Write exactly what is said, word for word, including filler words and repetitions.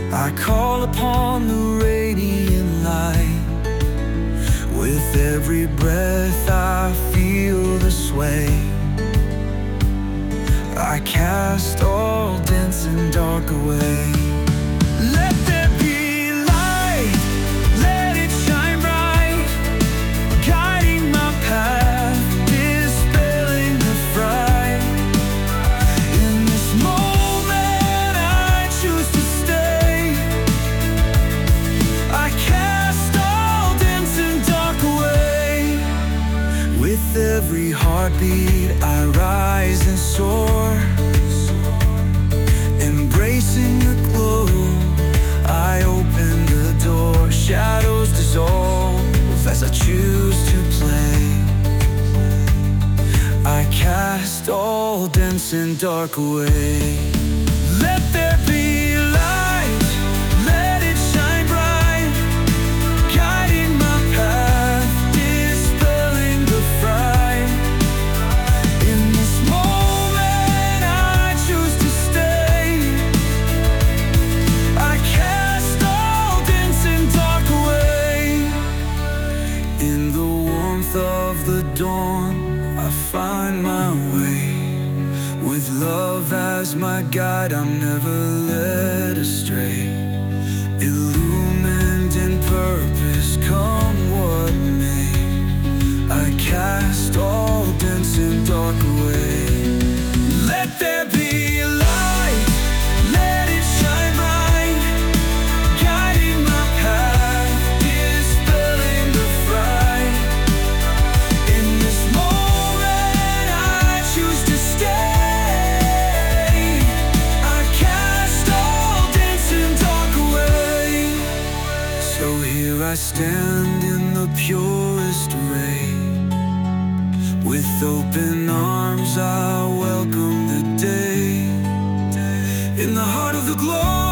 I call upon the radiant light. With every breath I feel the sway. I cast all dense and dark away. Let there be light, let it shine bright, guiding my path, dispelling the fright. In this moment I choose to stay. I cast all dense and dark away. With every heartbeat I rise and soar. Embracing the glow, I open the door. Shadows dissolve as I choose to play. I cast all dense and dark away. Let there be light, let it shine bright, guiding my path, dispelling the fright. In this moment I choose to stay. I cast all dense and dark away. In the warmth of the dawn I find my way. With love as my guide I'm never led astray. Illumined in purpose, come what may. I cast all dense and dark away. Let there be light, let it shine bright, guiding my path, dispelling the fright. In this moment I choose to stay. I cast all dense and dark away. So here I stand in the purest ray. With open arms I welcome the day. In the heart of the glow